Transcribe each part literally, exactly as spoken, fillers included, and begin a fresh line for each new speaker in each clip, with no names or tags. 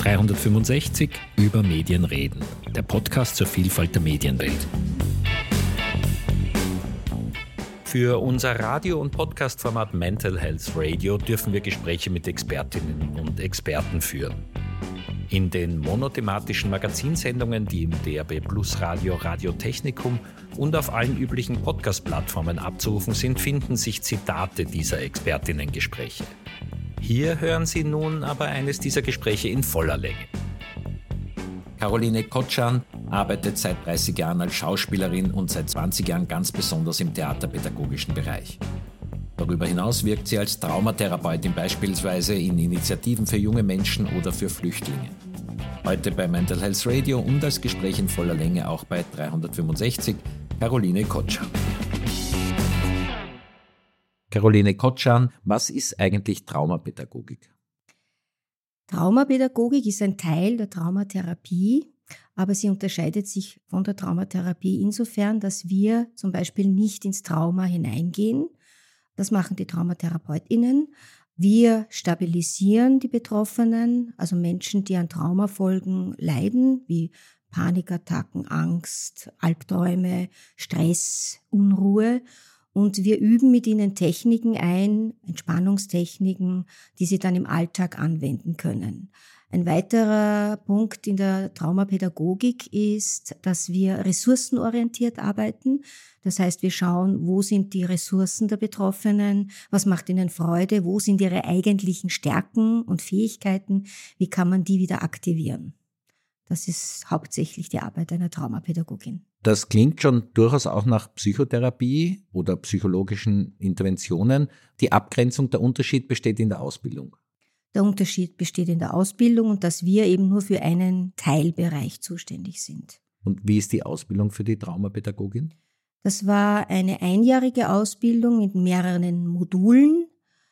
dreihundertfünfundsechzig über Medien reden, der Podcast zur Vielfalt der Medienwelt. Für unser Radio- und Podcast-Format Mental Health Radio dürfen wir Gespräche mit Expertinnen und Experten führen. In den monothematischen Magazinsendungen, die im D A B Plus Radio, Radio Technikum und auf allen üblichen Podcast-Plattformen abzurufen sind, finden sich Zitate dieser Expertinnengespräche. Hier hören Sie nun aber eines dieser Gespräche in voller Länge. Caroline Kotschan arbeitet seit dreißig Jahren als Schauspielerin und seit zwanzig Jahren ganz besonders im theaterpädagogischen Bereich. Darüber hinaus wirkt sie als Traumatherapeutin beispielsweise in Initiativen für junge Menschen oder für Flüchtlinge. Heute bei Mental Health Radio und als Gespräch in voller Länge auch bei dreihundertfünfundsechzig, Caroline Kotschan. Caroline Kotschan, was ist eigentlich Traumapädagogik?
Traumapädagogik ist ein Teil der Traumatherapie, aber sie unterscheidet sich von der Traumatherapie insofern, dass wir zum Beispiel nicht ins Trauma hineingehen. Das machen die TraumatherapeutInnen. Wir stabilisieren die Betroffenen, also Menschen, die an Traumafolgen leiden, wie Panikattacken, Angst, Albträume, Stress, Unruhe. Und wir üben mit ihnen Techniken ein, Entspannungstechniken, die sie dann im Alltag anwenden können. Ein weiterer Punkt in der Traumapädagogik ist, dass wir ressourcenorientiert arbeiten. Das heißt, wir schauen, wo sind die Ressourcen der Betroffenen, was macht ihnen Freude, wo sind ihre eigentlichen Stärken und Fähigkeiten, wie kann man die wieder aktivieren. Das ist hauptsächlich die Arbeit einer Traumapädagogin.
Das klingt schon durchaus auch nach Psychotherapie oder psychologischen Interventionen. Die Abgrenzung, der Unterschied besteht in der Ausbildung.
Der Unterschied besteht in der Ausbildung und dass wir eben nur für einen Teilbereich zuständig sind.
Und wie ist die Ausbildung für die Traumapädagogin?
Das war eine einjährige Ausbildung mit mehreren Modulen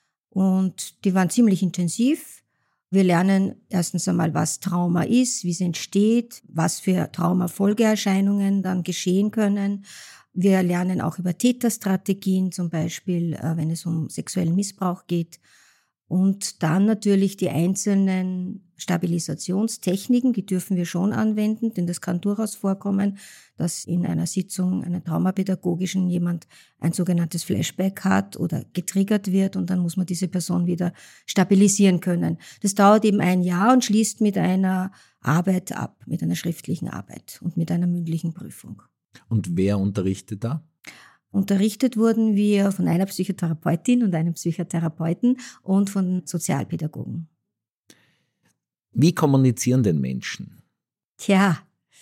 und die waren ziemlich intensiv. Wir lernen erstens einmal, was Trauma ist, wie es entsteht, was für Traumafolgeerscheinungen dann geschehen können. Wir lernen auch über Täterstrategien, zum Beispiel, wenn es um sexuellen Missbrauch geht. Und dann natürlich die einzelnen Stabilisationstechniken, die dürfen wir schon anwenden, denn das kann durchaus vorkommen, dass in einer Sitzung, einer traumapädagogischen, jemand ein sogenanntes Flashback hat oder getriggert wird und dann muss man diese Person wieder stabilisieren können. Das dauert eben ein Jahr und schließt mit einer Arbeit ab, mit einer schriftlichen Arbeit und mit einer mündlichen Prüfung.
Und wer unterrichtet da?
Unterrichtet wurden wir von einer Psychotherapeutin und einem Psychotherapeuten und von Sozialpädagogen.
Wie kommunizieren denn Menschen?
Tja,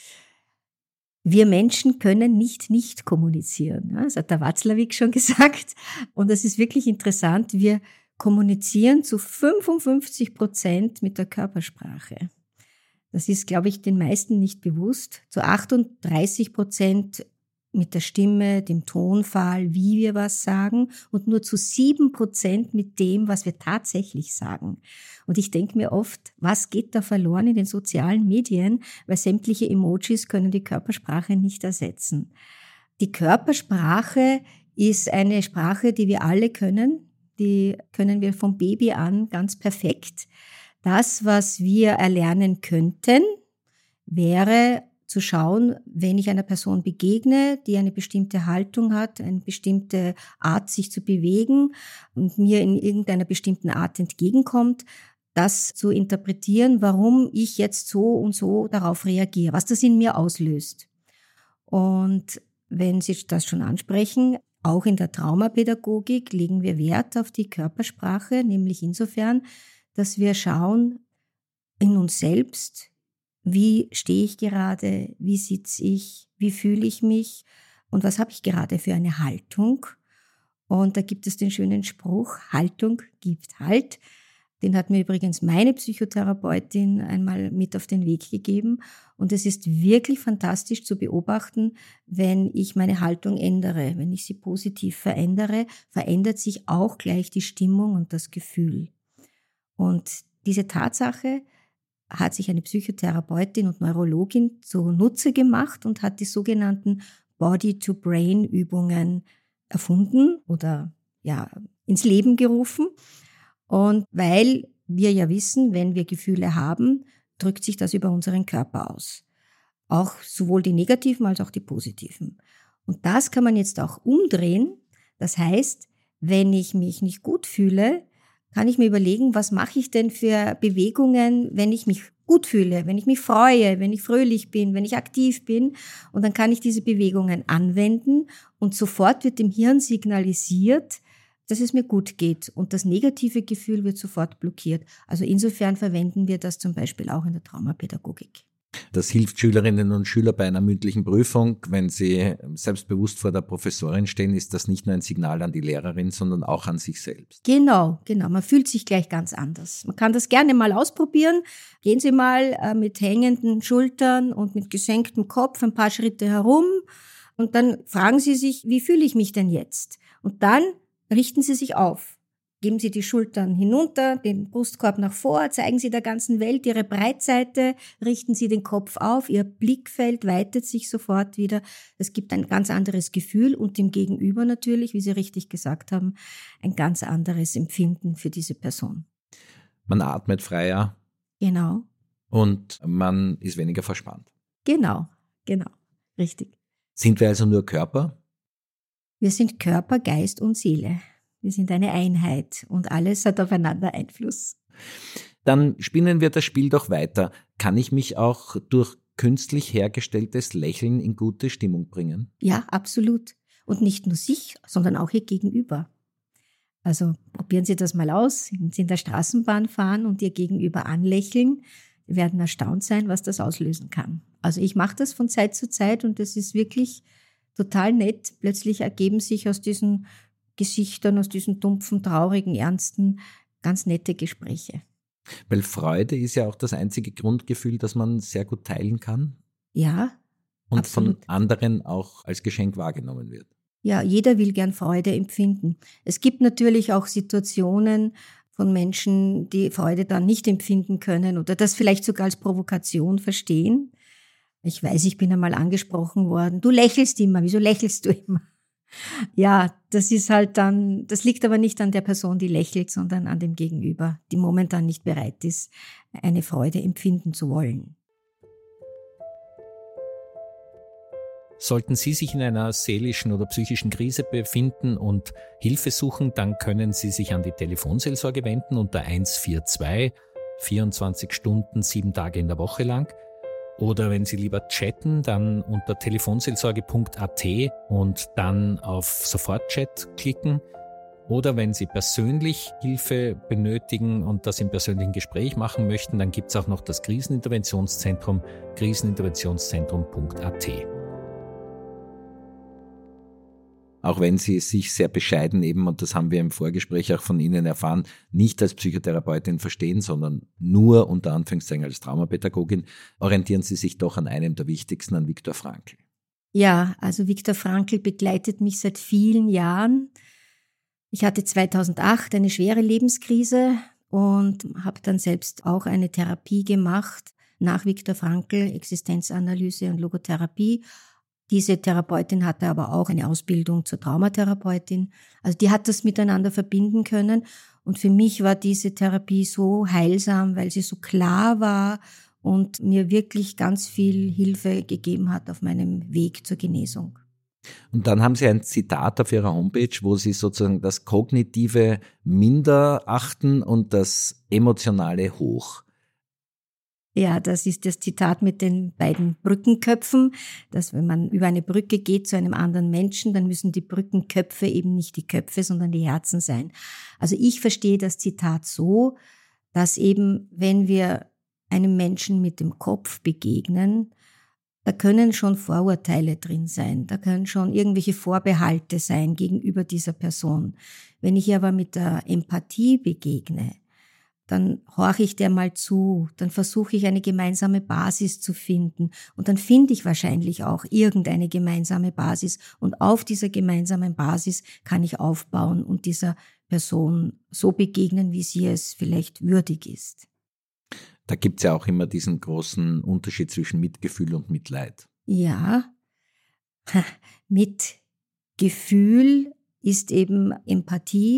wir Menschen können nicht nicht kommunizieren. Das hat der Watzlawick schon gesagt. Und das ist wirklich interessant. Wir kommunizieren zu fünfundfünfzig Prozent mit der Körpersprache. Das ist, glaube ich, den meisten nicht bewusst. Zu achtunddreißig Prozent mit der Stimme, dem Tonfall, wie wir was sagen und nur zu sieben Prozent mit dem, was wir tatsächlich sagen. Und ich denke mir oft, was geht da verloren in den sozialen Medien, weil sämtliche Emojis können die Körpersprache nicht ersetzen. Die Körpersprache ist eine Sprache, die wir alle können, die können wir vom Baby an ganz perfekt. Das, was wir erlernen könnten, wäre zu schauen, wenn ich einer Person begegne, die eine bestimmte Haltung hat, eine bestimmte Art, sich zu bewegen und mir in irgendeiner bestimmten Art entgegenkommt, das zu interpretieren, warum ich jetzt so und so darauf reagiere, was das in mir auslöst. Und wenn Sie das schon ansprechen, auch in der Traumapädagogik legen wir Wert auf die Körpersprache, nämlich insofern, dass wir schauen in uns selbst, wie stehe ich gerade, wie sitze ich, wie fühle ich mich und was habe ich gerade für eine Haltung. Und da gibt es den schönen Spruch, Haltung gibt Halt. Den hat mir übrigens meine Psychotherapeutin einmal mit auf den Weg gegeben. Und es ist wirklich fantastisch zu beobachten, wenn ich meine Haltung ändere, wenn ich sie positiv verändere, verändert sich auch gleich die Stimmung und das Gefühl. Und diese Tatsache hat sich eine Psychotherapeutin und Neurologin zunutze gemacht und hat die sogenannten Body-to-Brain-Übungen erfunden oder ja ins Leben gerufen. Und weil wir ja wissen, wenn wir Gefühle haben, drückt sich das über unseren Körper aus. Auch sowohl die negativen als auch die positiven. Und das kann man jetzt auch umdrehen. Das heißt, wenn ich mich nicht gut fühle, kann ich mir überlegen, was mache ich denn für Bewegungen, wenn ich mich gut fühle, wenn ich mich freue, wenn ich fröhlich bin, wenn ich aktiv bin. Und dann kann ich diese Bewegungen anwenden und sofort wird dem Hirn signalisiert, dass es mir gut geht. Und das negative Gefühl wird sofort blockiert. Also insofern verwenden wir das zum Beispiel auch in der Traumapädagogik.
Das hilft Schülerinnen und Schülern bei einer mündlichen Prüfung. Wenn sie selbstbewusst vor der Professorin stehen, ist das nicht nur ein Signal an die Lehrerin, sondern auch an sich selbst.
Genau, genau. Man fühlt sich gleich ganz anders. Man kann das gerne mal ausprobieren. Gehen Sie mal äh, mit hängenden Schultern und mit gesenktem Kopf ein paar Schritte herum und dann fragen Sie sich, wie fühle ich mich denn jetzt? Und dann richten Sie sich auf. Geben Sie die Schultern hinunter, den Brustkorb nach vor, zeigen Sie der ganzen Welt Ihre Breitseite, richten Sie den Kopf auf, Ihr Blickfeld weitet sich sofort wieder. Es gibt ein ganz anderes Gefühl und dem Gegenüber natürlich, wie Sie richtig gesagt haben, ein ganz anderes Empfinden für diese Person.
Man atmet freier.
Genau.
Und man ist weniger verspannt.
Genau, genau, richtig.
Sind wir also nur Körper?
Wir sind Körper, Geist und Seele. Wir sind eine Einheit und alles hat aufeinander Einfluss.
Dann spinnen wir das Spiel doch weiter. Kann ich mich auch durch künstlich hergestelltes Lächeln in gute Stimmung bringen?
Ja, absolut. Und nicht nur sich, sondern auch ihr Gegenüber. Also probieren Sie das mal aus. Wenn Sie in der Straßenbahn fahren und Ihr Gegenüber anlächeln, Sie werden erstaunt sein, was das auslösen kann. Also ich mache das von Zeit zu Zeit und das ist wirklich total nett. Plötzlich ergeben sich aus diesen Gesichtern, aus diesen dumpfen, traurigen, ernsten, ganz nette Gespräche.
Weil Freude ist ja auch das einzige Grundgefühl, das man sehr gut teilen kann.
Ja,
und
absolut.
von anderen auch als Geschenk wahrgenommen wird.
Ja, jeder will gern Freude empfinden. Es gibt natürlich auch Situationen von Menschen, die Freude dann nicht empfinden können oder das vielleicht sogar als Provokation verstehen. Ich weiß, ich bin einmal angesprochen worden, du lächelst immer, wieso lächelst du immer? Ja, das ist halt dann, das liegt aber nicht an der Person, die lächelt, sondern an dem Gegenüber, die momentan nicht bereit ist, eine Freude empfinden zu wollen.
Sollten Sie sich in einer seelischen oder psychischen Krise befinden und Hilfe suchen, dann können Sie sich an die Telefonseelsorge wenden unter eins vier zwei, vierundzwanzig Stunden, sieben Tage in der Woche lang. Oder wenn Sie lieber chatten, dann unter telefonseelsorge punkt a t und dann auf Sofortchat klicken. Oder wenn Sie persönlich Hilfe benötigen und das im persönlichen Gespräch machen möchten, dann gibt es auch noch das Kriseninterventionszentrum, kriseninterventionszentrum punkt a t. Auch wenn Sie sich sehr bescheiden eben, und das haben wir im Vorgespräch auch von Ihnen erfahren, nicht als Psychotherapeutin verstehen, sondern nur unter Anführungszeichen als Traumapädagogin, orientieren Sie sich doch an einem der wichtigsten, an Viktor Frankl.
Ja, also Viktor Frankl begleitet mich seit vielen Jahren. Ich hatte zweitausendacht eine schwere Lebenskrise und habe dann selbst auch eine Therapie gemacht nach Viktor Frankl, Existenzanalyse und Logotherapie. Diese Therapeutin hatte aber auch eine Ausbildung zur Traumatherapeutin. Also die hat das miteinander verbinden können. Und für mich war diese Therapie so heilsam, weil sie so klar war und mir wirklich ganz viel Hilfe gegeben hat auf meinem Weg zur Genesung.
Und dann haben Sie ein Zitat auf Ihrer Homepage, wo Sie sozusagen das Kognitive minder achten und das Emotionale hoch.
Ja, das ist das Zitat mit den beiden Brückenköpfen, dass wenn man über eine Brücke geht zu einem anderen Menschen, dann müssen die Brückenköpfe eben nicht die Köpfe, sondern die Herzen sein. Also ich verstehe das Zitat so, dass eben, wenn wir einem Menschen mit dem Kopf begegnen, da können schon Vorurteile drin sein, da können schon irgendwelche Vorbehalte sein gegenüber dieser Person. Wenn ich aber mit der Empathie begegne, dann horche ich der mal zu, dann versuche ich eine gemeinsame Basis zu finden und dann finde ich wahrscheinlich auch irgendeine gemeinsame Basis und auf dieser gemeinsamen Basis kann ich aufbauen und dieser Person so begegnen, wie sie es vielleicht würdig ist.
Da gibt es ja auch immer diesen großen Unterschied zwischen Mitgefühl und Mitleid.
Ja, Mitgefühl ist eben Empathie,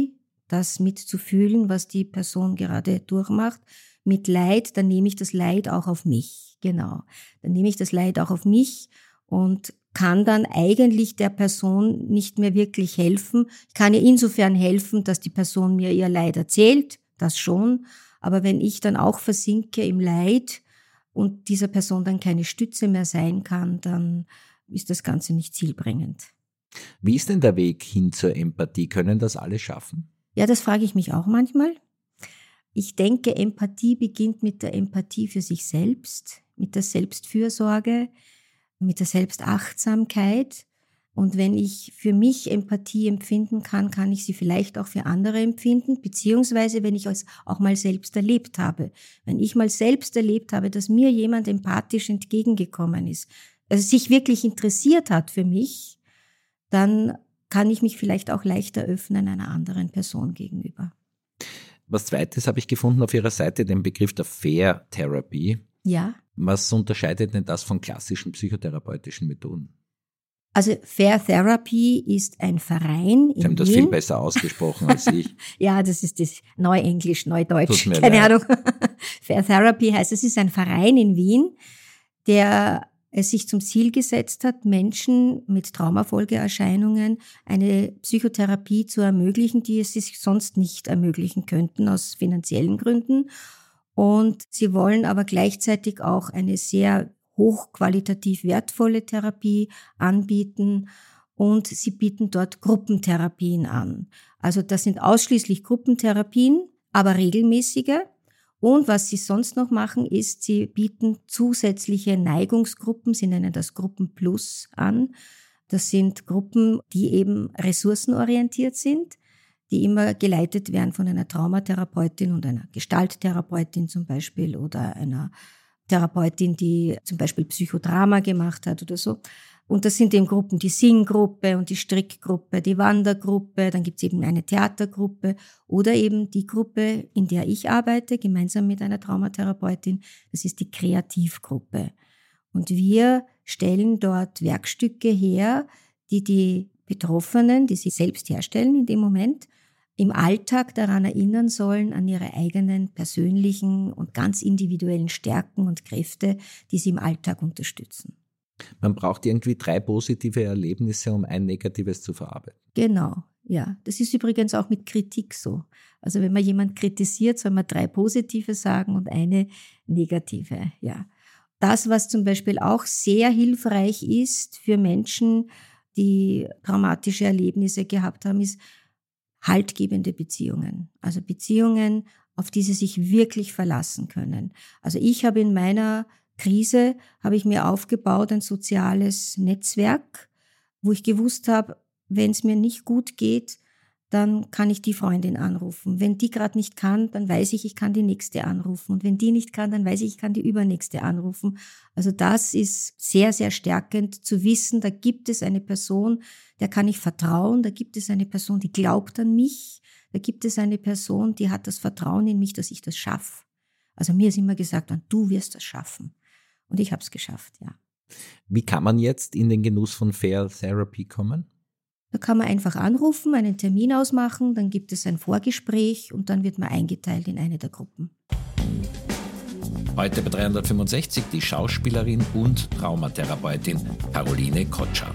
das mitzufühlen, was die Person gerade durchmacht. Mit Leid, dann nehme ich das Leid auch auf mich. Genau. Dann nehme ich das Leid auch auf mich und kann dann eigentlich der Person nicht mehr wirklich helfen. Ich kann ihr insofern helfen, dass die Person mir ihr Leid erzählt, das schon. Aber wenn ich dann auch versinke im Leid und dieser Person dann keine Stütze mehr sein kann, dann ist das Ganze nicht zielbringend.
Wie ist denn der Weg hin zur Empathie? Können das alle schaffen?
Ja, das frage ich mich auch manchmal. Ich denke, Empathie beginnt mit der Empathie für sich selbst, mit der Selbstfürsorge, mit der Selbstachtsamkeit. Und wenn ich für mich Empathie empfinden kann, kann ich sie vielleicht auch für andere empfinden, beziehungsweise wenn ich es auch mal selbst erlebt habe. Wenn ich mal selbst erlebt habe, dass mir jemand empathisch entgegengekommen ist, also sich wirklich interessiert hat für mich, dann kann ich mich vielleicht auch leichter öffnen einer anderen Person gegenüber.
Was Zweites habe ich gefunden auf Ihrer Seite, den Begriff der Fair Therapy.
Ja.
Was unterscheidet denn das von klassischen psychotherapeutischen Methoden?
Also Fair Therapy ist ein Verein in
Sie haben das
Wien.
viel besser ausgesprochen als ich.
Ja, das ist das Neuenglisch, Neudeutsch,
Tut mir
keine
leid.
Ahnung. Fair Therapy heißt, es ist ein Verein in Wien, der es sich zum Ziel gesetzt hat, Menschen mit Traumafolgeerscheinungen eine Psychotherapie zu ermöglichen, die es sich sonst nicht ermöglichen könnten aus finanziellen Gründen. Und sie wollen aber gleichzeitig auch eine sehr hochqualitativ wertvolle Therapie anbieten und sie bieten dort Gruppentherapien an. Also das sind ausschließlich Gruppentherapien, aber regelmäßige. Und was sie sonst noch machen, ist, sie bieten zusätzliche Neigungsgruppen, sie nennen das Gruppen Plus an. Das sind Gruppen, die eben ressourcenorientiert sind, die immer geleitet werden von einer Traumatherapeutin und einer Gestalttherapeutin zum Beispiel oder einer Therapeutin, die zum Beispiel Psychodrama gemacht hat oder so. Und das sind eben Gruppen, die Singgruppe und die Strickgruppe, die Wandergruppe, dann gibt es eben eine Theatergruppe oder eben die Gruppe, in der ich arbeite, gemeinsam mit einer Traumatherapeutin, das ist die Kreativgruppe. Und wir stellen dort Werkstücke her, die die Betroffenen, die sie selbst herstellen in dem Moment, im Alltag daran erinnern sollen, an ihre eigenen persönlichen und ganz individuellen Stärken und Kräfte, die sie im Alltag unterstützen.
Man braucht irgendwie drei positive Erlebnisse, um ein negatives zu verarbeiten.
Genau, ja. Das ist übrigens auch mit Kritik so. Also wenn man jemand kritisiert, soll man drei positive sagen und eine negative, ja. Das, was zum Beispiel auch sehr hilfreich ist für Menschen, die traumatische Erlebnisse gehabt haben, ist haltgebende Beziehungen. Also Beziehungen, auf die sie sich wirklich verlassen können. Also ich habe in meiner Krise, habe ich mir aufgebaut ein soziales Netzwerk, wo ich gewusst habe, wenn es mir nicht gut geht, dann kann ich die Freundin anrufen. Wenn die gerade nicht kann, dann weiß ich, ich kann die nächste anrufen. Und wenn die nicht kann, dann weiß ich, ich kann die übernächste anrufen. Also das ist sehr, sehr stärkend zu wissen, da gibt es eine Person, der kann ich vertrauen, da gibt es eine Person, die glaubt an mich, da gibt es eine Person, die hat das Vertrauen in mich, dass ich das schaffe. Also mir ist immer gesagt, du wirst das schaffen. Und ich habe es geschafft, ja.
Wie kann man jetzt in den Genuss von Fair Therapy kommen?
Da kann man einfach anrufen, einen Termin ausmachen, dann gibt es ein Vorgespräch und dann wird man eingeteilt in eine der Gruppen.
Heute bei dreihundertfünfundsechzig die Schauspielerin und Traumatherapeutin Caroline Kotscher.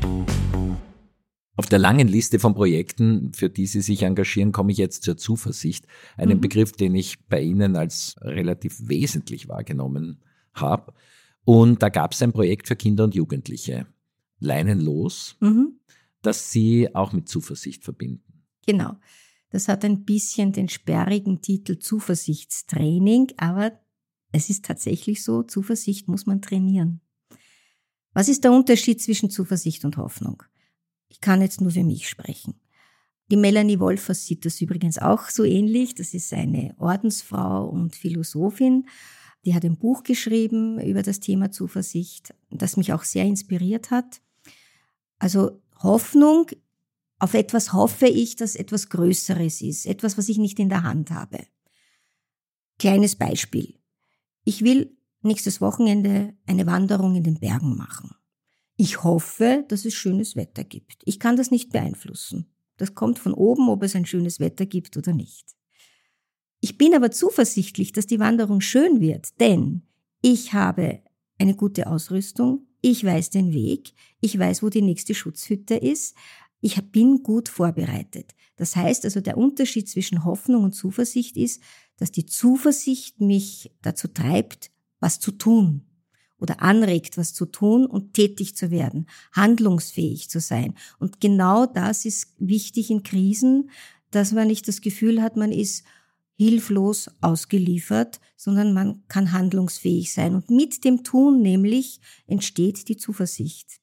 Auf der langen Liste von Projekten, für die Sie sich engagieren, komme ich jetzt zur Zuversicht. Einen mhm. Begriff, den ich bei Ihnen als relativ wesentlich wahrgenommen habe. Und da gab es ein Projekt für Kinder und Jugendliche, Leinenlos, mhm. das Sie auch mit Zuversicht verbinden.
Genau. Das hat ein bisschen den sperrigen Titel Zuversichtstraining, aber es ist tatsächlich so, Zuversicht muss man trainieren. Was ist der Unterschied zwischen Zuversicht und Hoffnung? Ich kann jetzt nur für mich sprechen. Die Melanie Wolfers sieht das übrigens auch so ähnlich. Das ist eine Ordensfrau und Philosophin. Die hat ein Buch geschrieben über das Thema Zuversicht, das mich auch sehr inspiriert hat. Also Hoffnung, auf etwas hoffe ich, dass etwas Größeres ist, etwas, was ich nicht in der Hand habe. Kleines Beispiel. Ich will nächstes Wochenende eine Wanderung in den Bergen machen. Ich hoffe, dass es schönes Wetter gibt. Ich kann das nicht beeinflussen. Das kommt von oben, ob es ein schönes Wetter gibt oder nicht. Ich bin aber zuversichtlich, dass die Wanderung schön wird, denn ich habe eine gute Ausrüstung, ich weiß den Weg, ich weiß, wo die nächste Schutzhütte ist, ich bin gut vorbereitet. Das heißt also, der Unterschied zwischen Hoffnung und Zuversicht ist, dass die Zuversicht mich dazu treibt, was zu tun oder anregt, was zu tun und tätig zu werden, handlungsfähig zu sein. Und genau das ist wichtig in Krisen, dass man nicht das Gefühl hat, man ist hilflos ausgeliefert, sondern man kann handlungsfähig sein. Und mit dem Tun nämlich entsteht die Zuversicht.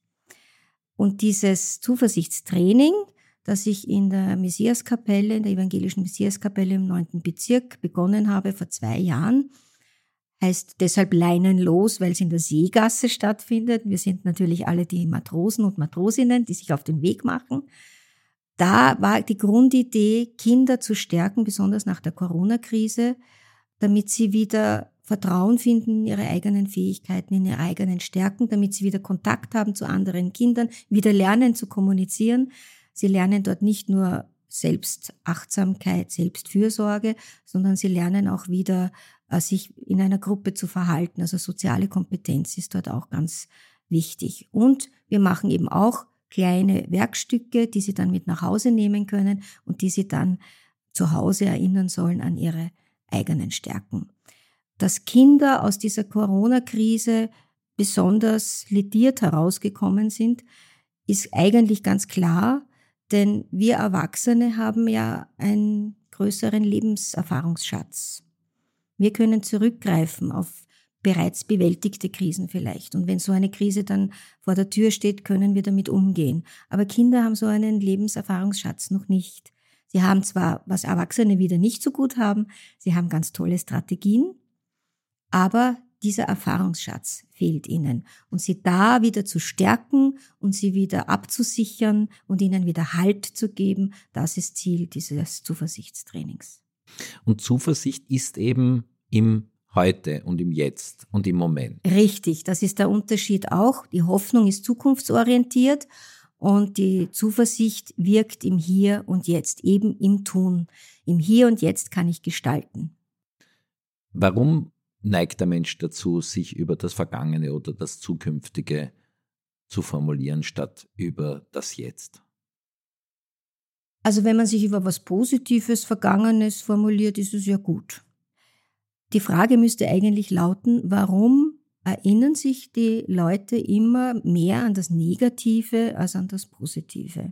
Und dieses Zuversichtstraining, das ich in der Messiaskapelle, in der evangelischen Messiaskapelle im neunten Bezirk begonnen habe vor zwei Jahren, heißt deshalb leinenlos, weil es in der Seegasse stattfindet. Wir sind natürlich alle die Matrosen und Matrosinnen, die sich auf den Weg machen. Da war die Grundidee, Kinder zu stärken, besonders nach der Corona-Krise, damit sie wieder Vertrauen finden in ihre eigenen Fähigkeiten, in ihre eigenen Stärken, damit sie wieder Kontakt haben zu anderen Kindern, wieder lernen zu kommunizieren. Sie lernen dort nicht nur Selbstachtsamkeit, Selbstfürsorge, sondern sie lernen auch wieder, sich in einer Gruppe zu verhalten. Also soziale Kompetenz ist dort auch ganz wichtig. Und wir machen eben auch kleine Werkstücke, die sie dann mit nach Hause nehmen können und die sie dann zu Hause erinnern sollen an ihre eigenen Stärken. Dass Kinder aus dieser Corona-Krise besonders lediert herausgekommen sind, ist eigentlich ganz klar, denn wir Erwachsene haben ja einen größeren Lebenserfahrungsschatz. Wir können zurückgreifen auf bereits bewältigte Krisen vielleicht. Und wenn so eine Krise dann vor der Tür steht, können wir damit umgehen. Aber Kinder haben so einen Lebenserfahrungsschatz noch nicht. Sie haben zwar, was Erwachsene wieder nicht so gut haben, sie haben ganz tolle Strategien, aber dieser Erfahrungsschatz fehlt ihnen. Und sie da wieder zu stärken und sie wieder abzusichern und ihnen wieder Halt zu geben, das ist Ziel dieses Zuversichtstrainings.
Und Zuversicht ist eben im Heute und im Jetzt und im Moment.
Richtig, das ist der Unterschied auch. Die Hoffnung ist zukunftsorientiert und die Zuversicht wirkt im Hier und Jetzt, eben im Tun. Im Hier und Jetzt kann ich gestalten.
Warum neigt der Mensch dazu, sich über das Vergangene oder das Zukünftige zu formulieren, statt über das Jetzt?
Also wenn man sich über was Positives, Vergangenes formuliert, ist es ja gut. Die Frage müsste eigentlich lauten, warum erinnern sich die Leute immer mehr an das Negative als an das Positive?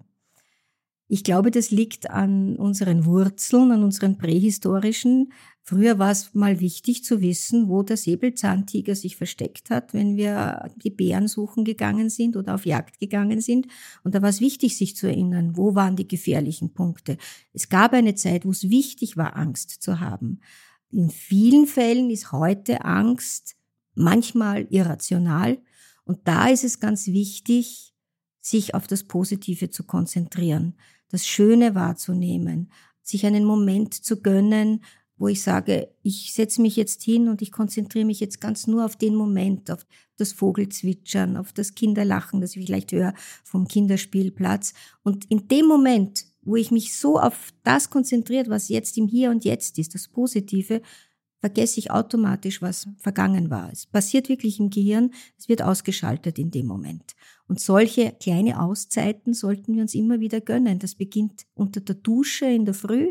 Ich glaube, das liegt an unseren Wurzeln, an unseren prähistorischen. Früher war es mal wichtig zu wissen, wo der Säbelzahntiger sich versteckt hat, wenn wir die Bären suchen gegangen sind oder auf Jagd gegangen sind. Und da war es wichtig, sich zu erinnern, wo waren die gefährlichen Punkte. Es gab eine Zeit, wo es wichtig war, Angst zu haben. In vielen Fällen ist heute Angst manchmal irrational. Und da ist es ganz wichtig, sich auf das Positive zu konzentrieren, das Schöne wahrzunehmen, sich einen Moment zu gönnen, wo ich sage, ich setze mich jetzt hin und ich konzentriere mich jetzt ganz nur auf den Moment, auf das Vogelzwitschern, auf das Kinderlachen, das ich vielleicht höre vom Kinderspielplatz. Und in dem Moment, wo ich mich so auf das konzentriert, was jetzt im Hier und Jetzt ist, das Positive, vergesse ich automatisch, was vergangen war. Es passiert wirklich im Gehirn, es wird ausgeschaltet in dem Moment. Und solche kleine Auszeiten sollten wir uns immer wieder gönnen. Das beginnt unter der Dusche in der Früh,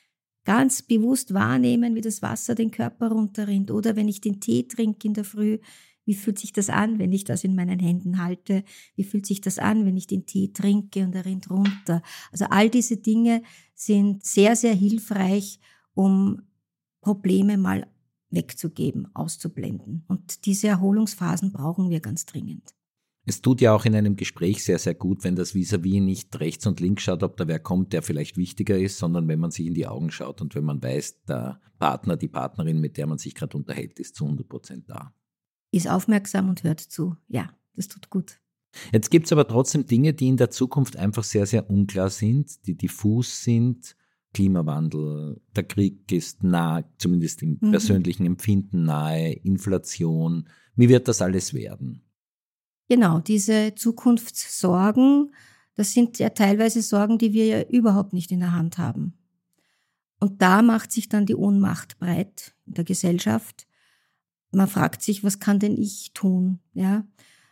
ganz bewusst wahrnehmen, wie das Wasser den Körper runterrinnt. Oder wenn ich den Tee trinke in der Früh, wie fühlt sich das an, wenn ich das in meinen Händen halte? Wie fühlt sich das an, wenn ich den Tee trinke und er rinnt runter? Also all diese Dinge sind sehr, sehr hilfreich, um Probleme mal wegzugeben, auszublenden. Und diese Erholungsphasen brauchen wir ganz dringend.
Es tut ja auch in einem Gespräch sehr, sehr gut, wenn das Vis-à-vis nicht rechts und links schaut, ob da wer kommt, der vielleicht wichtiger ist, sondern wenn man sich in die Augen schaut und wenn man weiß, der Partner, die Partnerin, mit der man sich gerade unterhält, ist zu hundert Prozent da.
Ist aufmerksam und hört zu. Ja, das tut gut.
Jetzt gibt es aber trotzdem Dinge, die in der Zukunft einfach sehr, sehr unklar sind, die diffus sind. Klimawandel, der Krieg ist nahe, zumindest im mhm. persönlichen Empfinden nahe, Inflation. Wie wird das alles werden?
Genau, diese Zukunftssorgen Das sind ja teilweise Sorgen, die wir ja überhaupt nicht in der Hand haben. Und da macht sich dann die Ohnmacht breit in der Gesellschaft. Man fragt sich, was kann denn ich tun? Ja?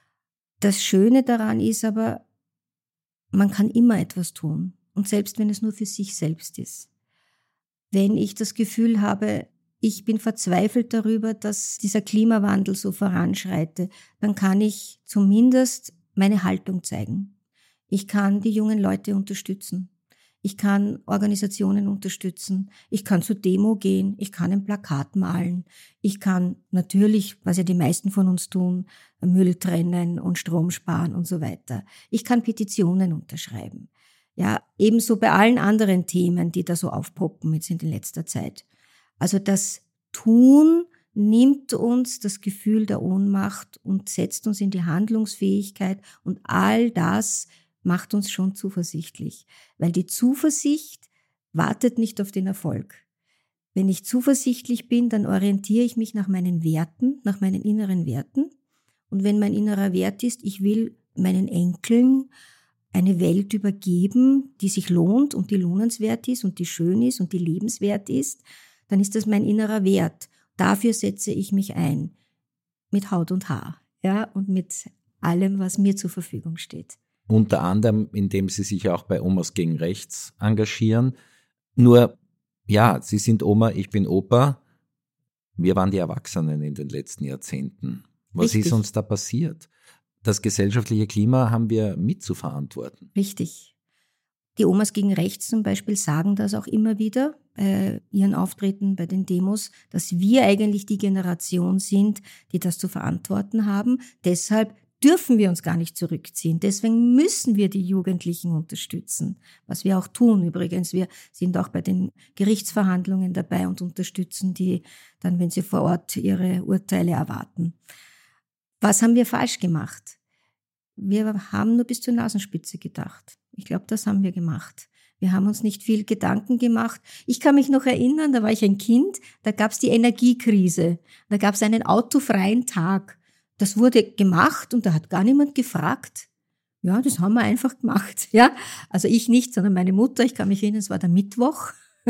Das Schöne daran ist aber, man kann immer etwas tun. Und selbst wenn es nur für sich selbst ist. Wenn ich das Gefühl habe, ich bin verzweifelt darüber, dass dieser Klimawandel so voranschreitet, dann kann ich zumindest meine Haltung zeigen. Ich kann die jungen Leute unterstützen. Ich kann Organisationen unterstützen. Ich kann zur Demo gehen. Ich kann ein Plakat malen. Ich kann natürlich, was ja die meisten von uns tun, Müll trennen und Strom sparen und so weiter. Ich kann Petitionen unterschreiben. Ja, ebenso bei allen anderen Themen, die da so aufpoppen jetzt in letzter Zeit. Also das Tun nimmt uns das Gefühl der Ohnmacht und setzt uns in die Handlungsfähigkeit, und all das macht uns schon zuversichtlich, weil die Zuversicht wartet nicht auf den Erfolg. Wenn ich zuversichtlich bin, dann orientiere ich mich nach meinen Werten, nach meinen inneren Werten. Und wenn mein innerer Wert ist, ich will meinen Enkeln eine Welt übergeben, die sich lohnt und die lohnenswert ist und die schön ist und die lebenswert ist, dann ist das mein innerer Wert. Dafür setze ich mich ein. Mit Haut und Haar, ja, und mit allem, was mir zur Verfügung steht.
Unter anderem, indem Sie sich auch bei Omas gegen Rechts engagieren. Nur, ja, Sie sind Oma, ich bin Opa. Wir waren die Erwachsenen in den letzten Jahrzehnten. Was
Richtig.
ist uns da passiert? Das gesellschaftliche Klima haben wir mitzuverantworten.
Richtig. Die Omas gegen Rechts zum Beispiel sagen das auch immer wieder bei ihren Auftritten, bei den Demos, dass wir eigentlich die Generation sind, die das zu verantworten haben. Deshalb dürfen wir uns gar nicht zurückziehen. Deswegen müssen wir die Jugendlichen unterstützen, was wir auch tun übrigens. Wir sind auch bei den Gerichtsverhandlungen dabei und unterstützen die dann, wenn sie vor Ort ihre Urteile erwarten. Was haben wir falsch gemacht? Wir haben nur bis zur Nasenspitze gedacht. Ich glaube, das haben wir gemacht. Wir haben uns nicht viel Gedanken gemacht. Ich kann mich noch erinnern, da war ich ein Kind, da gab es die Energiekrise. Da gab es einen autofreien Tag. Das wurde gemacht und da hat gar niemand gefragt. Ja, das haben wir einfach gemacht. Ja, also ich nicht, sondern meine Mutter. Ich kann mich erinnern, es war der Mittwoch,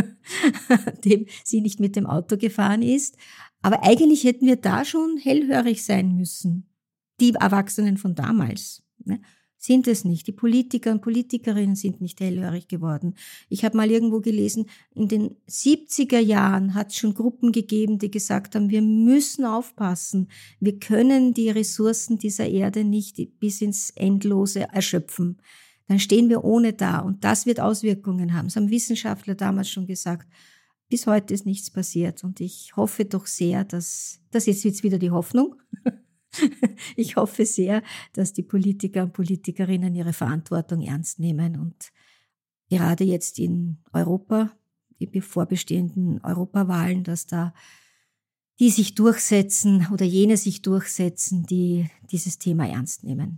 dem sie nicht mit dem Auto gefahren ist. Aber eigentlich hätten wir da schon hellhörig sein müssen. Die Erwachsenen von damals, ne, sind es nicht. Die Politiker und Politikerinnen sind nicht hellhörig geworden. Ich habe mal irgendwo gelesen, in den siebziger Jahren hat es schon Gruppen gegeben, die gesagt haben, wir müssen aufpassen. Wir können die Ressourcen dieser Erde nicht bis ins Endlose erschöpfen. Dann stehen wir ohne da und das wird Auswirkungen haben. Das haben Wissenschaftler damals schon gesagt. Bis heute ist nichts passiert und ich hoffe doch sehr, dass, das ist jetzt wieder die Hoffnung, ich hoffe sehr, dass die Politiker und Politikerinnen ihre Verantwortung ernst nehmen und gerade jetzt in Europa, die bevorbestehenden Europawahlen, dass da die sich durchsetzen oder jene sich durchsetzen, die dieses Thema ernst nehmen.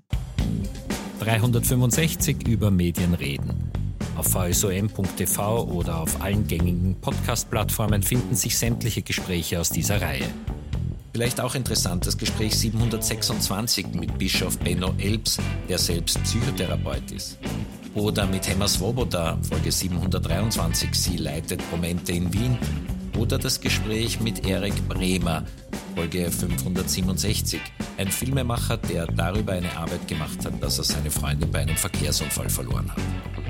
dreihundertfünfundsechzig über Medien reden. Auf v s o m punkt t v oder auf allen gängigen Podcast-Plattformen finden sich sämtliche Gespräche aus dieser Reihe. Vielleicht auch interessant das Gespräch siebenhundertsechsundzwanzig mit Bischof Benno Elbs, der selbst Psychotherapeut ist. Oder mit Hema Svoboda, Folge siebenhundertdreiundzwanzig, sie leitet Momente in Wien. Oder das Gespräch mit Erik Bremer, Folge fünfhundertsiebenundsechzig, ein Filmemacher, der darüber eine Arbeit gemacht hat, dass er seine Freundin bei einem Verkehrsunfall verloren hat.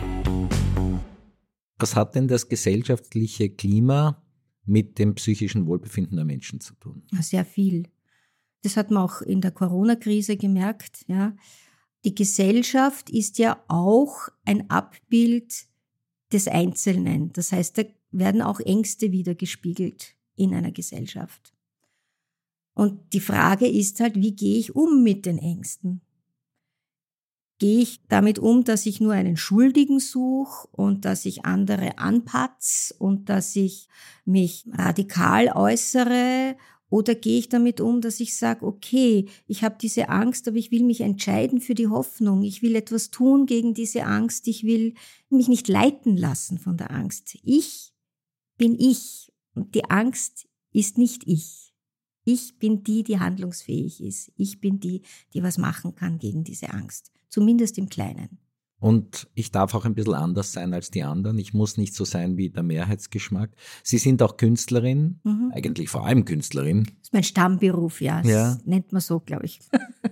Was hat denn das gesellschaftliche Klima mit dem psychischen Wohlbefinden der Menschen zu tun?
Sehr viel. Das hat man auch in der Corona-Krise gemerkt. Ja. Die Gesellschaft ist ja auch ein Abbild des Einzelnen. Das heißt, da werden auch Ängste widergespiegelt in einer Gesellschaft. Und die Frage ist halt, wie gehe ich um mit den Ängsten? Gehe ich damit um, dass ich nur einen Schuldigen suche und dass ich andere anpatze und dass ich mich radikal äußere? Oder gehe ich damit um, dass ich sage, okay, ich habe diese Angst, aber ich will mich entscheiden für die Hoffnung. Ich will etwas tun gegen diese Angst. Ich will mich nicht leiten lassen von der Angst. Ich bin ich und die Angst ist nicht ich. Ich bin die, die handlungsfähig ist. Ich bin die, die was machen kann gegen diese Angst. Zumindest im Kleinen.
Und ich darf auch ein bisschen anders sein als die anderen. Ich muss nicht so sein wie der Mehrheitsgeschmack. Sie sind auch Künstlerin, mhm. eigentlich vor allem Künstlerin.
Das ist mein Stammberuf, ja. Das ja. nennt man so, glaube ich.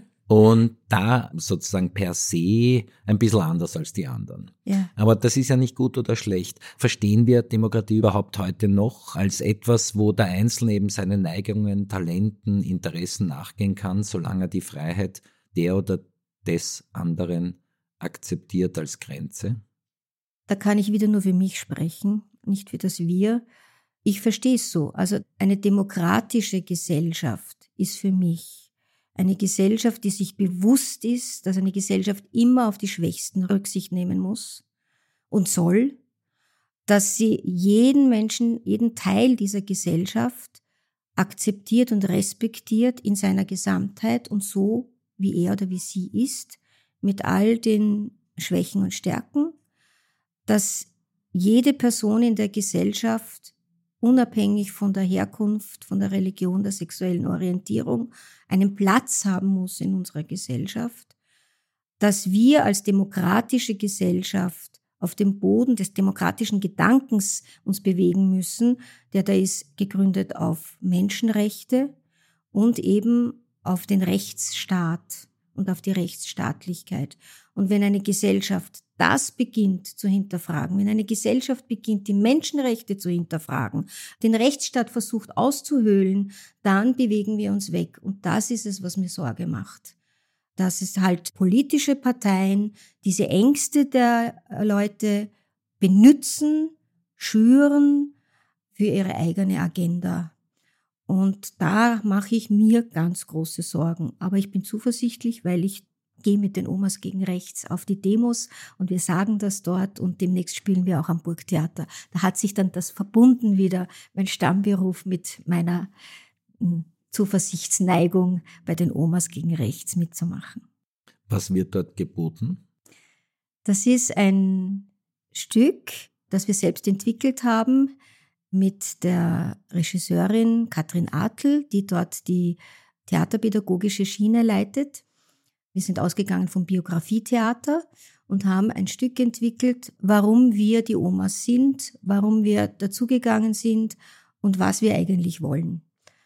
Und da sozusagen per se ein bisschen anders als die anderen.
Ja.
Aber das ist ja nicht gut oder schlecht. Verstehen wir Demokratie überhaupt heute noch als etwas, wo der Einzelne eben seinen Neigungen, Talenten, Interessen nachgehen kann, solange er die Freiheit der oder des anderen akzeptiert als Grenze?
Da kann ich wieder nur für mich sprechen, nicht für das Wir. Ich verstehe es so. Also eine demokratische Gesellschaft ist für mich eine Gesellschaft, die sich bewusst ist, dass eine Gesellschaft immer auf die Schwächsten Rücksicht nehmen muss und soll, dass sie jeden Menschen, jeden Teil dieser Gesellschaft akzeptiert und respektiert in seiner Gesamtheit und so, wie er oder wie sie ist, mit all den Schwächen und Stärken, dass jede Person in der Gesellschaft unabhängig von der Herkunft, von der Religion, der sexuellen Orientierung, einen Platz haben muss in unserer Gesellschaft, dass wir als demokratische Gesellschaft auf dem Boden des demokratischen Gedankens uns bewegen müssen, der da ist gegründet auf Menschenrechte und eben auf den Rechtsstaat und auf die Rechtsstaatlichkeit. Und wenn eine Gesellschaft das beginnt zu hinterfragen, wenn eine Gesellschaft beginnt, die Menschenrechte zu hinterfragen, den Rechtsstaat versucht auszuhöhlen, dann bewegen wir uns weg. Und das ist es, was mir Sorge macht. Dass es halt politische Parteien diese Ängste der Leute benützen, schüren für ihre eigene Agenda. Und da mache ich mir ganz große Sorgen. Aber ich bin zuversichtlich, weil ich gehe mit den Omas gegen Rechts auf die Demos und wir sagen das dort und demnächst spielen wir auch am Burgtheater. Da hat sich dann das verbunden wieder, mein Stammberuf mit meiner mh, Zuversichtsneigung, bei den Omas gegen Rechts mitzumachen.
Was wird dort geboten?
Das ist ein Stück, das wir selbst entwickelt haben mit der Regisseurin Katrin Adl, die dort die theaterpädagogische Schiene leitet. Wir sind ausgegangen vom Biografietheater und haben ein Stück entwickelt, warum wir die Omas sind, warum wir dazugegangen sind und was wir eigentlich wollen.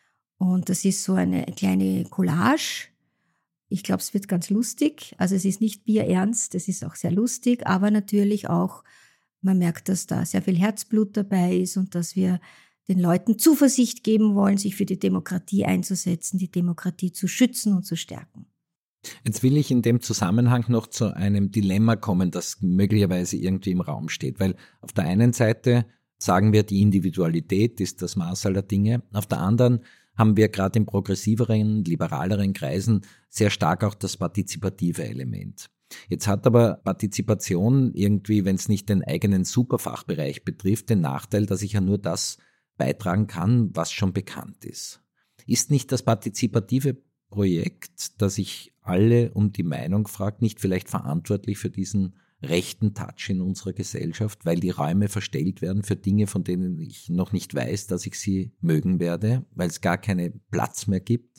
Und das ist so eine kleine Collage. Ich glaube, es wird ganz lustig. Also es ist nicht bierernst, es ist auch sehr lustig, aber natürlich auch, man merkt, dass da sehr viel Herzblut dabei ist und dass wir den Leuten Zuversicht geben wollen, sich für die Demokratie einzusetzen, die Demokratie zu schützen und zu stärken.
Jetzt will ich in dem Zusammenhang noch zu einem Dilemma kommen, das möglicherweise irgendwie im Raum steht, weil auf der einen Seite sagen wir, die Individualität ist das Maß aller Dinge, auf der anderen haben wir gerade in progressiveren, liberaleren Kreisen sehr stark auch das partizipative Element. Jetzt hat aber Partizipation irgendwie, wenn es nicht den eigenen Superfachbereich betrifft, den Nachteil, dass ich ja nur das beitragen kann, was schon bekannt ist. Ist nicht das partizipative Projekt, das sich alle um die Meinung fragt, nicht vielleicht verantwortlich für diesen rechten Touch in unserer Gesellschaft, weil die Räume verstellt werden für Dinge, von denen ich noch nicht weiß, dass ich sie mögen werde, weil es gar keinen Platz mehr gibt?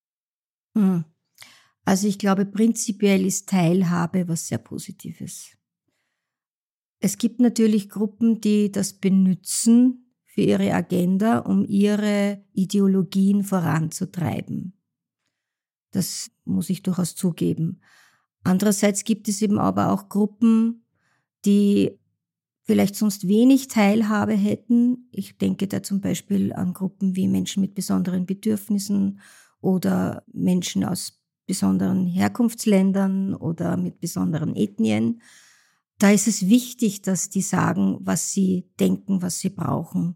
Hm. Also ich glaube, prinzipiell ist Teilhabe was sehr Positives. Es gibt natürlich Gruppen, die das benützen für ihre Agenda, um ihre Ideologien voranzutreiben. Das muss ich durchaus zugeben. Andererseits gibt es eben aber auch Gruppen, die vielleicht sonst wenig Teilhabe hätten. Ich denke da zum Beispiel an Gruppen wie Menschen mit besonderen Bedürfnissen oder Menschen aus besonderen Herkunftsländern oder mit besonderen Ethnien. Da ist es wichtig, dass die sagen, was sie denken, was sie brauchen.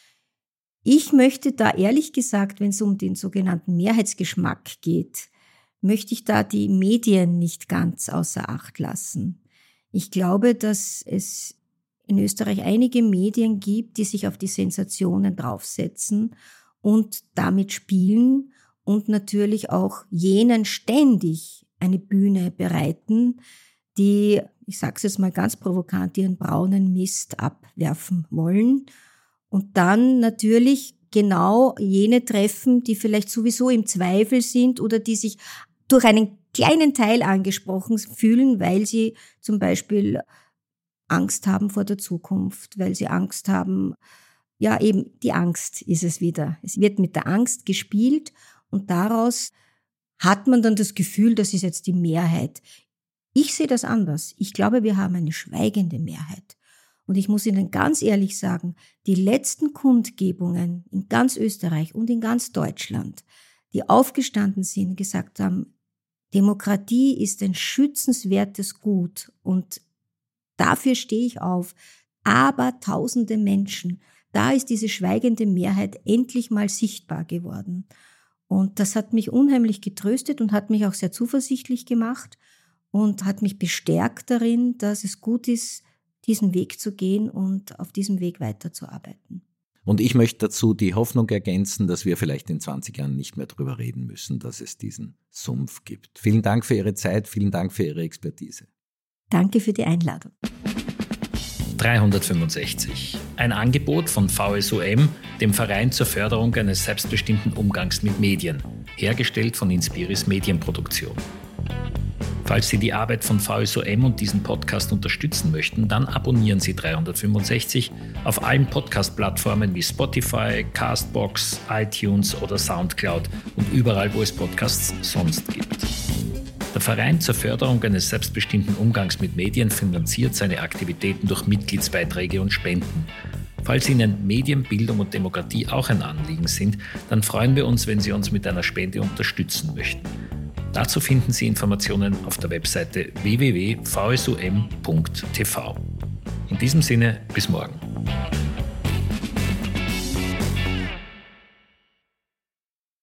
Ich möchte da ehrlich gesagt, wenn es um den sogenannten Mehrheitsgeschmack geht, möchte ich da die Medien nicht ganz außer Acht lassen. Ich glaube, dass es in Österreich einige Medien gibt, die sich auf die Sensationen draufsetzen und damit spielen und natürlich auch jenen ständig eine Bühne bereiten, die, ich sage es jetzt mal ganz provokant, ihren braunen Mist abwerfen wollen und dann natürlich genau jene treffen, die vielleicht sowieso im Zweifel sind oder die sich durch einen kleinen Teil angesprochen fühlen, weil sie zum Beispiel Angst haben vor der Zukunft, weil sie Angst haben, ja eben die Angst ist es wieder. Es wird mit der Angst gespielt und daraus hat man dann das Gefühl, das ist jetzt die Mehrheit. Ich sehe das anders. Ich glaube, wir haben eine schweigende Mehrheit. Und ich muss Ihnen ganz ehrlich sagen, die letzten Kundgebungen in ganz Österreich und in ganz Deutschland, die aufgestanden sind, gesagt haben, Demokratie ist ein schützenswertes Gut und dafür stehe ich auf. Aber tausende Menschen, da ist diese schweigende Mehrheit endlich mal sichtbar geworden. Und das hat mich unheimlich getröstet und hat mich auch sehr zuversichtlich gemacht und hat mich bestärkt darin, dass es gut ist, diesen Weg zu gehen und auf diesem Weg weiterzuarbeiten.
Und ich möchte dazu die Hoffnung ergänzen, dass wir vielleicht in zwanzig Jahren nicht mehr darüber reden müssen, dass es diesen Sumpf gibt. Vielen Dank für Ihre Zeit, vielen Dank für Ihre Expertise.
Danke für die Einladung.
dreihundertfünfundsechzig. Ein Angebot von V S U M, dem Verein zur Förderung eines selbstbestimmten Umgangs mit Medien, hergestellt von Inspiris Medienproduktion. Falls Sie die Arbeit von V S U M und diesen Podcast unterstützen möchten, dann abonnieren Sie dreihundertfünfundsechzig auf allen Podcast-Plattformen wie Spotify, Castbox, iTunes oder Soundcloud und überall, wo es Podcasts sonst gibt. Der Verein zur Förderung eines selbstbestimmten Umgangs mit Medien finanziert seine Aktivitäten durch Mitgliedsbeiträge und Spenden. Falls Ihnen Medien, Bildung und Demokratie auch ein Anliegen sind, dann freuen wir uns, wenn Sie uns mit einer Spende unterstützen möchten. Dazu finden Sie Informationen auf der Webseite w w w punkt v s u m punkt t v. In diesem Sinne, bis morgen.